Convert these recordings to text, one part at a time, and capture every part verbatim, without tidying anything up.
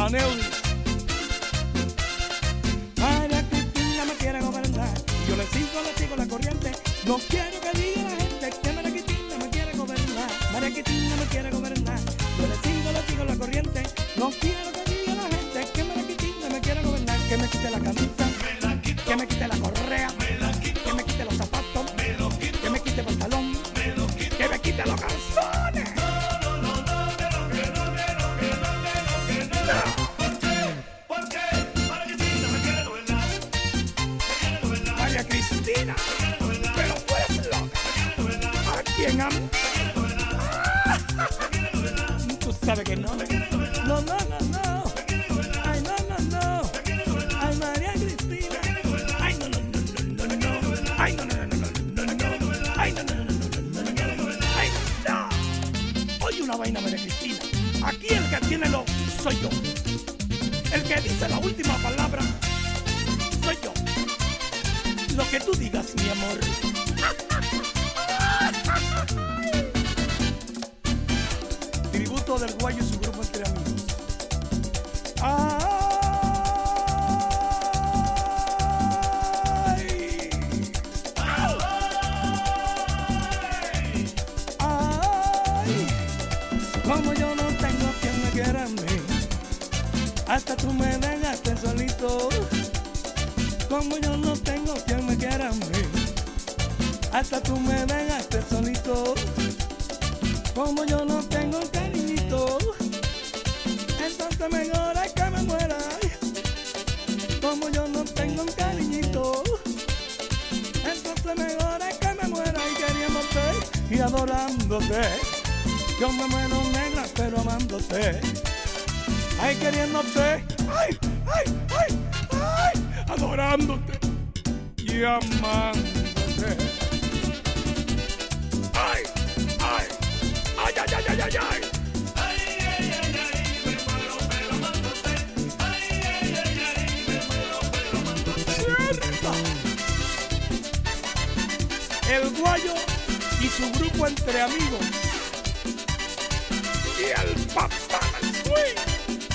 Aneudis. María Cristina me quiere gobernar, yo le sigo, le sigo la corriente. No quiero que diga la gente que María Cristina me quiere gobernar. María Cristina me quiere gobernar, yo le sigo, le sigo la corriente. No quiero que diga la gente que María Cristina me quiere gobernar. Que me quite la camisa, que me quite la correa, que me quite los zapatos, que me quite el pantalón, que me quite los calzones. María Cristina, pero pues loca. ¿A quién a mí? Tú sabes que no. No, no, no, no. Ay, no, no, no. Ay, María Cristina. Ay, no, no, no, no, no, no. Ay, no, no, no, no, no, no. Ay, no, no, no, no, no, no. Ay, no. Oye una vaina, María Cristina. Aquí el que tiene lo soy yo. El que dice la última palabra soy yo. Lo que tú digas, mi amor. Tributo del Guayo y su grupo Entre Amigos. Ay, ay, como yo no tengo quien me quiera a mí, hasta tú me dejaste solito. Como yo no tengo quien me quiera a mí, hasta tú me dejaste solito. Como yo no tengo cariñito, entonces mejor es que me muera. Como yo no tengo un cariñito, entonces mejor es que me muera. Y queriéndote y adorándote, yo me muero negra pero amándote. Ay, queriéndote, ay, ay, ay, ay, adorándote y amándote. Ay, ay, ay, ay, ay, ay, ay, ay. Ay, ay, ay, ay, me muero pero amándote. Ay, ay, ay, ay, me muero pero amándote. ¡Cierta! El Guayo y su grupo Entre Amigos. Y el papá del swing.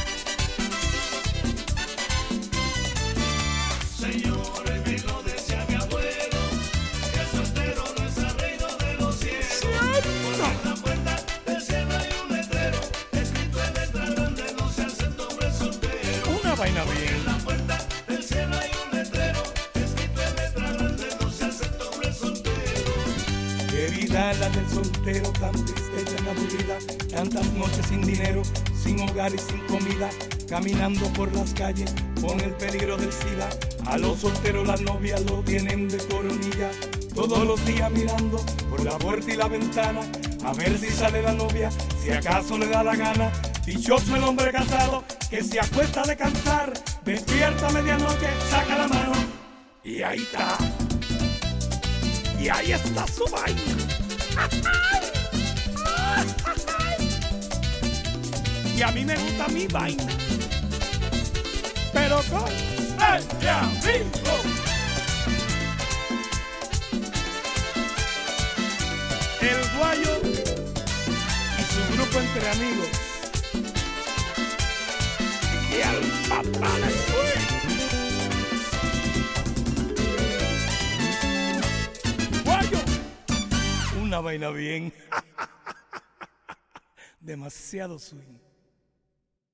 Señores, me lo decía mi abuelo, que el soltero no es el reino de los cielos. Porque en la puerta del cielo hay un letrero, escrito en letra grande, no se acepta hombre soltero. Una vaina bien. En la puerta del cielo hay un letrero, escrito en letra grande, no se acepta hombre soltero. Qué vida la del soltero, tan triste y tan aburrida. Tantas noches sin dinero, sin hogar y sin comida, caminando por las calles con el peligro del SIDA. A los solteros las novias lo tienen de coronilla, todos los días mirando por la puerta y la ventana, a ver si sale la novia, si acaso le da la gana. Dichoso el hombre casado que se acuesta de cansar, despierta a medianoche, saca la mano y ahí está. Y ahí está su vaina. Y a mí me gusta mi vaina, pero con Entre Amigos. El Guayo y su grupo Entre Amigos. Y el papá del swing. Guayo, una vaina bien. Demasiado swing.